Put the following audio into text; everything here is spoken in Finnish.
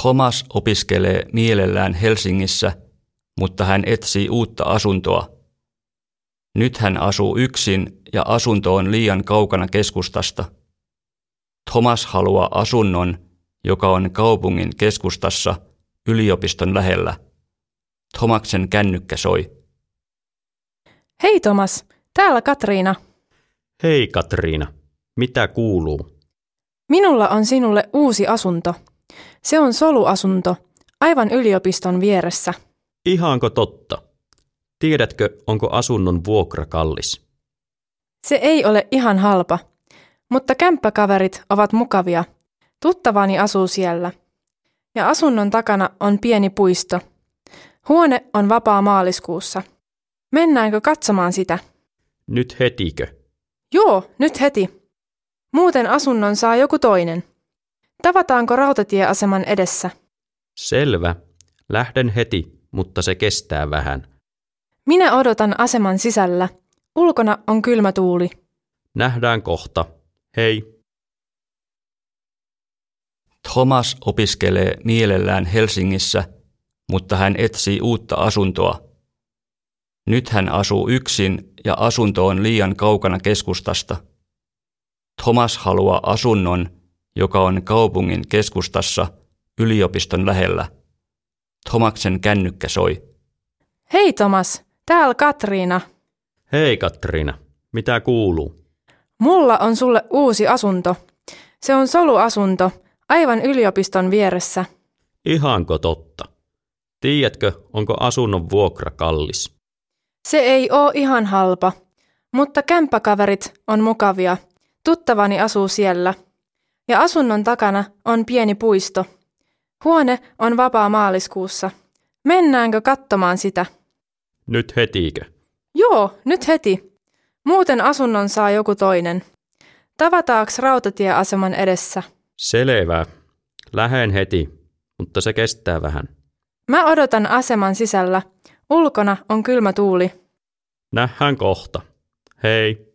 Thomas opiskelee mielellään Helsingissä, mutta hän etsii uutta asuntoa. Nyt hän asuu yksin ja asunto on liian kaukana keskustasta. Thomas haluaa asunnon, joka on kaupungin keskustassa yliopiston lähellä. Thomaksen kännykkä soi. Hei Thomas, täällä Katriina. Hei Katriina, mitä kuuluu? Minulla on sinulle uusi asunto. Se on soluasunto, aivan yliopiston vieressä. Ihanko totta? Tiedätkö, onko asunnon vuokra kallis? Se ei ole ihan halpa, mutta kämppäkaverit ovat mukavia. Tuttavani asuu siellä. Ja asunnon takana on pieni puisto. Huone on vapaa maaliskuussa. Mennäänkö katsomaan sitä? Nyt hetikö? Joo, nyt heti. Muuten asunnon saa joku toinen. Tavataanko rautatieaseman edessä? Selvä. Lähden heti, mutta se kestää vähän. Minä odotan aseman sisällä. Ulkona on kylmä tuuli. Nähdään kohta. Hei. Thomas opiskelee mielellään Helsingissä, mutta hän etsii uutta asuntoa. Nyt hän asuu yksin ja asunto on liian kaukana keskustasta. Thomas haluaa asunnon, joka on kaupungin keskustassa yliopiston lähellä. Thomaksen kännykkä soi. Hei Thomas, täällä Katriina. Hei Katriina, mitä kuuluu? Mulla on sulle uusi asunto. Se on soluasunto, aivan yliopiston vieressä. Ihanko totta? Tiedätkö, onko asunnon vuokra kallis? Se ei oo ihan halpa, mutta kämppäkaverit on mukavia. Tuttavani asuu siellä. Ja asunnon takana on pieni puisto. Huone on vapaa maaliskuussa. Mennäänkö katsomaan sitä? Nyt hetikö? Joo, nyt heti. Muuten asunnon saa joku toinen. Tavataaks rautatieaseman edessä? Selvä. Lähden heti, mutta se kestää vähän. Mä odotan aseman sisällä. Ulkona on kylmä tuuli. Nähdään kohta. Hei.